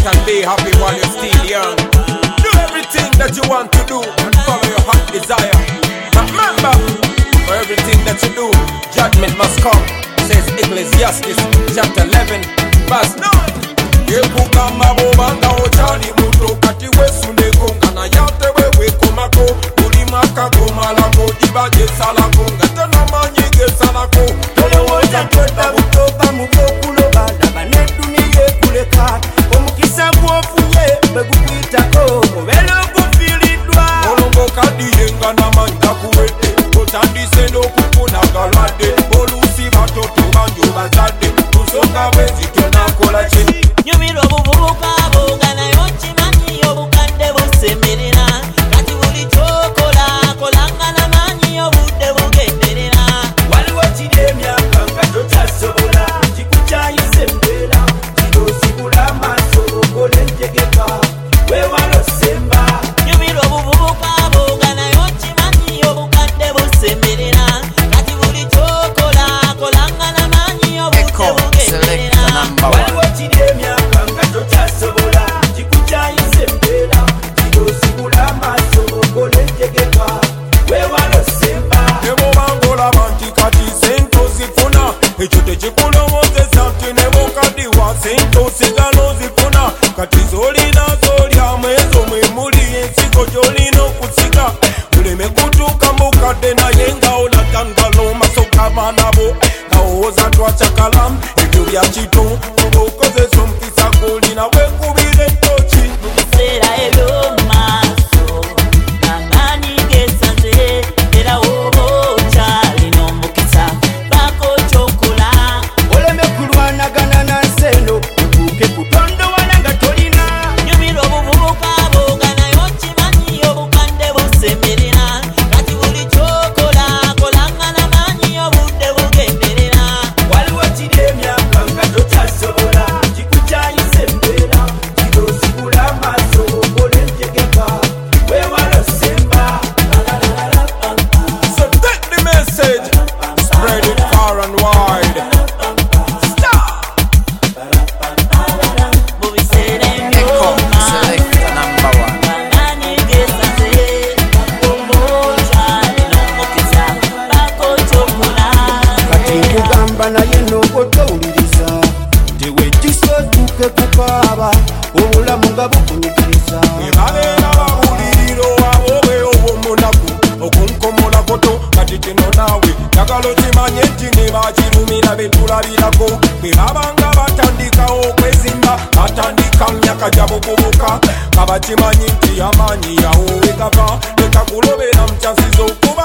and be happy while you're still young. Do everything that you want to do and follow your heart desire. But remember, for everything that you do, judgment must come, says Ecclesiastes chapter 11 verse 9. Yekugamba bobanga ochali muto kati wesuneko na yate wewe komako ulimaka komalako dibaje salako ngatana manyige salako tolowoza tweta butoba mubokuloba labane duniye kuleka omukisa gwofunye begukwitako mubele okufilidwa olongo kadiyenga namanja kuwete otandise n'okufuna galwadde oluusi batoto banjo bazadde tusonga bwezi tonakola kye nyumira obuvubuka bunga nayo kimanyi obukadde busemerera kati buli kyokola kolanga namanyi obudde bugenderera waliwo kiri emyaka nga tokyasobola kikukyayise embeera kirosibula amaaso okola entegeka weewala osemba nyumira obuvubuka bunga nayo kimanyi obukadde busemerera kati buli kyokola kolanga namanyi obudde bugenderera waliwo kiri emyaka nga tokyasobola kikukyayise embeera kirosibula amaaso okola entegeka weewala osemba nebobangolaba nti kati sente ozifuna ekyo tekikulowozesa nti nebokadiwa sente osigala ozifuna kati zolina zolyamu ezo mwemuli ensigo gyolina okusiga muleme kutuuka mukadde naye nga olagangalo maso g'abaana bo gawowoza twacakala ebyo bya kito oba okozesa omukisa golina wekubira entoki mu biseera eby'omumaaso amaanyi geesanze era woba okyalina omukisa baako kyokola oleme kulwanagana na nsi eno otuuke kutondowana nga tolina nyumira obuvubuka bunga nayo kimanyi obukadde busemerera kati buli kyokola kolanga namanyi obudde bugenderera waliwo kiri emyaka nga tokyasobola kikukyayise embeera kirosibula amaaso okola entegeka weewala osemba So take the message, spread it far and wide. Stop! mu biseera eby'omumaaso amaanyi geesanze oba okyalina omukisa baako kyokola kati nkugamba naye nongo towuliriza tewejjisa otuuke kukaaba obulamu nga bukunyikiriza Ebabeera babuliriro abobe obw'omunaku okunkomola koto kati kino naawe njagala okimanye nti ne bakirumira betulabirako bwe babanga batandikawo okwezimba batandika myaka gya buvubuka nga bakimanyi nti amaanyi yawo we gava leka kulobera mu kyansi z'okuba